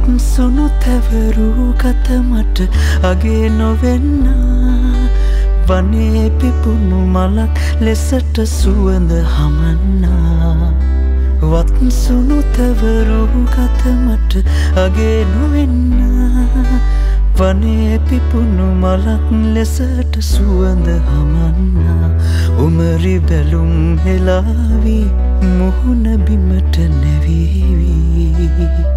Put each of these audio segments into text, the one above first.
සුණු තැවරු කත මට අගේ නොවෙන්න වනේ පිපුණු මලක් ලෙසට සුවඳ හමන්නා වත් සුණු තැවරු කත මට අගේ නොවෙන්න වනේ පිපුණු මලක් ලෙසට සුවඳ හමන්නා උමරි බැලුම් හෙලාවි මුහුණ බිමට නැවීවි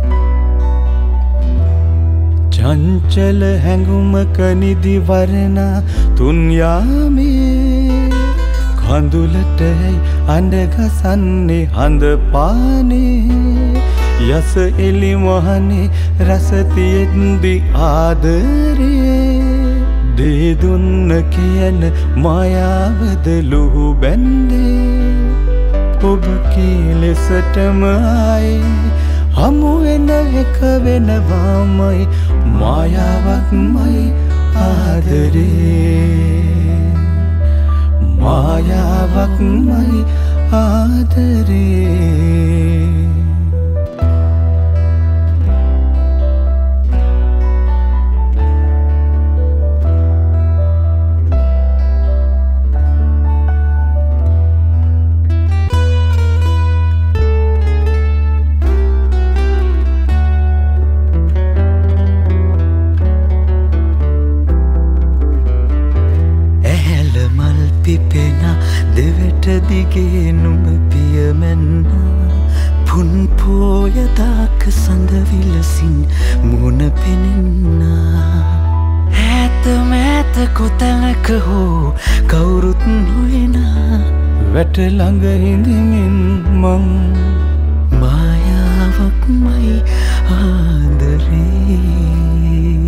චංචල හැඟුමක නිදි වරණ තුන් යාමේ කඳුලට අඬ ගසන්නේ හඳ පානේ යස එලි මහනේ රස තියෙද්දි ආදරේ දේ දුන්න කියන මායාවද ලුහු බැන්දේ ඔබ කීලෙසටම ආයේ හමු වෙන එක වෙනවාමයි මායාවක්මයි ආදරේ මායාවක්මයි ආදරේ දෙවට දිගේ නුඹ පියමැන්න පුන් පෝයදාක සඳ විලසින් මුණ පෙනෙන්න ඈත මෑත කොතැනක හෝ කවුරුත් නොයන වැට ළඟ හිඳමින් මං මායාවක්මයි ආදරේ